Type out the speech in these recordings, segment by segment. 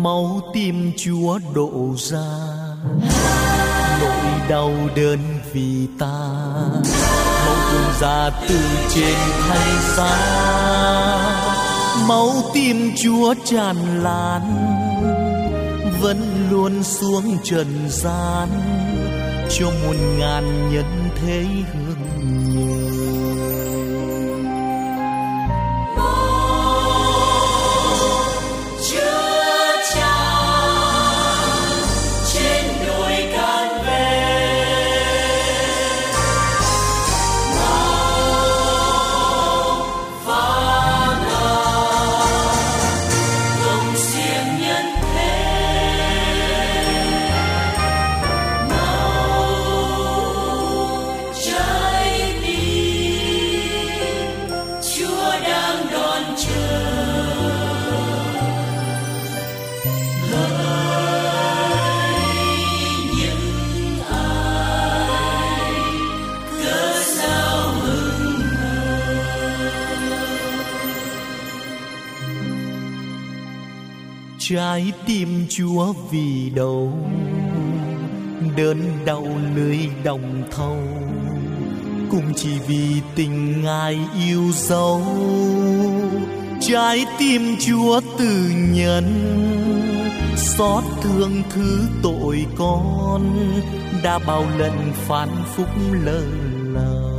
máu tim Chúa đổ ra, nỗi đau đớn vì ta, máu tuôn ra từ trên thánh giá. Máu tim Chúa tràn lan, vẫn luôn xuống trần gian, cho muôn ngàn nhân thế hương nhớ. Trái tim Chúa vì đâu đớn đau lưới đồng thau, cũng chỉ vì tình Ngài yêu dấu. Trái tim Chúa từ nhân, xót thương thứ tội con, đã bao lần phán phúc lỡ lòng.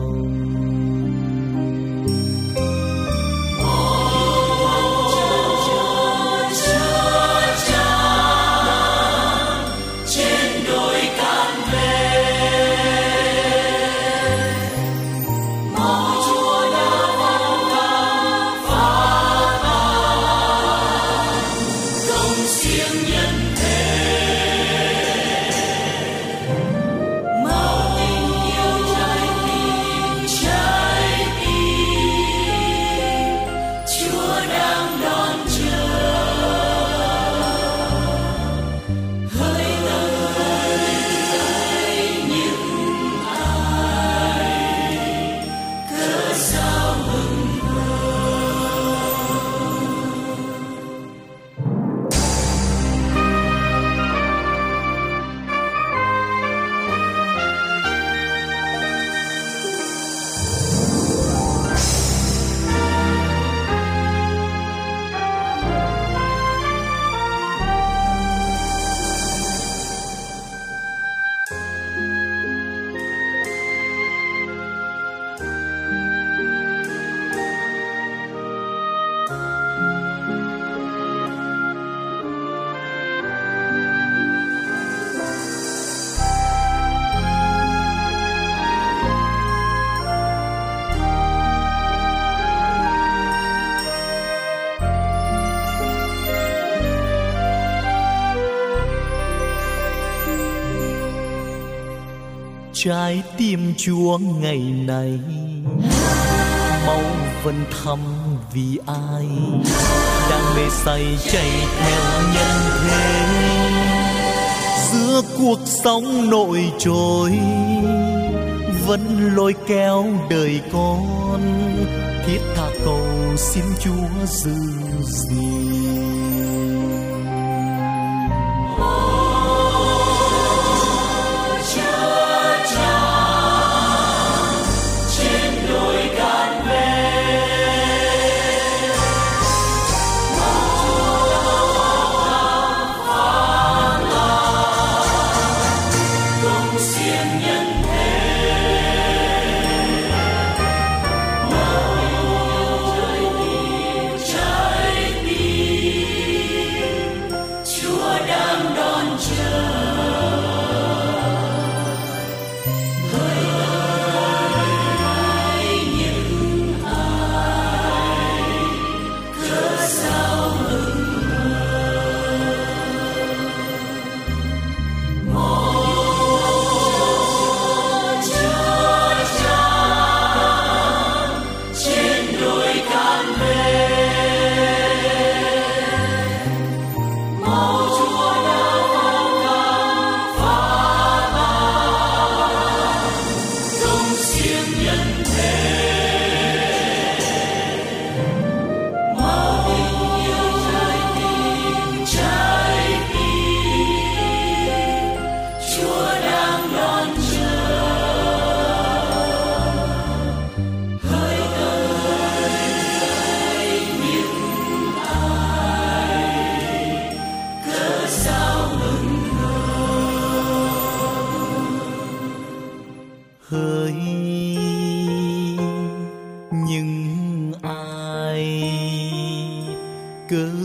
Trái tim Chúa ngày này máu vẫn thắm vì ai đang mê say chạy theo nhân thế. Giữa cuộc sống nổi trôi vẫn lôi kéo đời con, thiết tha cầu xin Chúa giữ gìn. Trái tim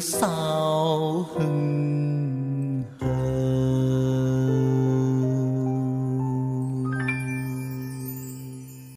xa